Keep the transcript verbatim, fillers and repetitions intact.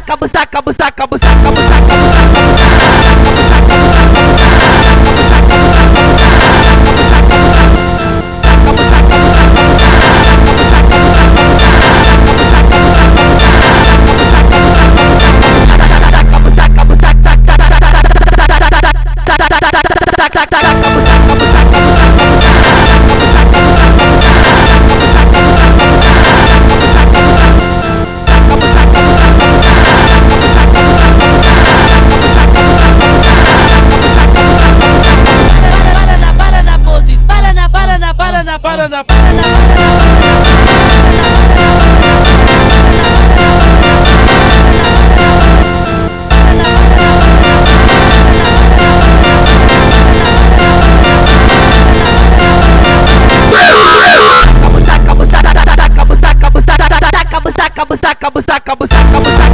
busaca, busaca, busaca, busaca, Para na busaca, busaca, busaca, busaca, busaca, busaca, busaca, busaca, busaca, busaca, busaca,